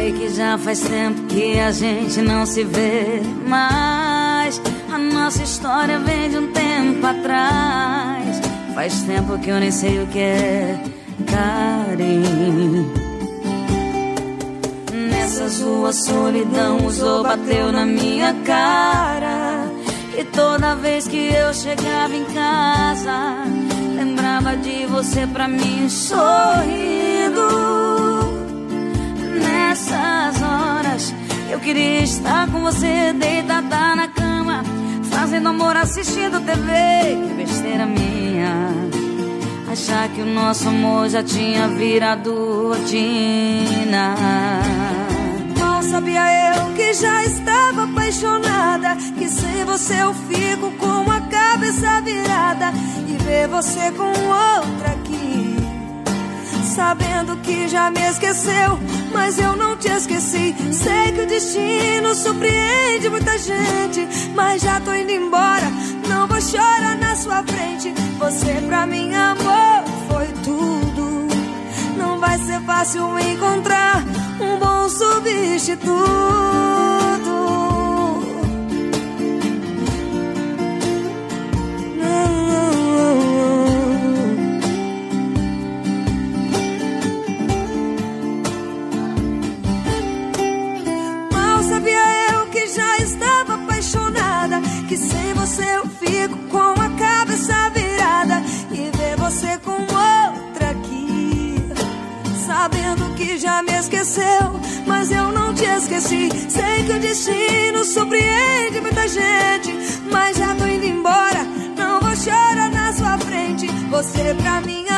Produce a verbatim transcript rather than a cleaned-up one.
sei que já faz tempo que a gente não se vê mais. A nossa história vem de um tempo atrás. Faz tempo que eu nem sei o que é carinho. Nessas ruas solidão usou, bateu na minha cara. E toda vez que eu chegava em casa, lembrava de você pra mim sorrindo. Nessas horas eu queria estar com você, deitada na cama, fazendo amor, assistindo T V. Que besteira minha, achar que o nosso amor já tinha virado rotina. Mal sabia eu que já estava apaixonada, que sem você eu fico com a cabeça virada e ver você com outra aqui, sabendo que já me esqueceu, mas eu não te esqueci. Sei que o destino surpreende muita gente, mas já tô indo embora, não vou chorar na sua frente. Você pra mim, amor, foi tudo. Não vai ser fácil encontrar um bom substituto. Mal sabia eu que já estava apaixonada, que sem você eu fico com a cabeça virada e ver você com outra aqui, sabendo que já me esqueceu, mas eu não te esqueci. Sei que o destino surpreende muita gente, mas já tô indo embora, não vou chorar na sua frente. Você pra mim,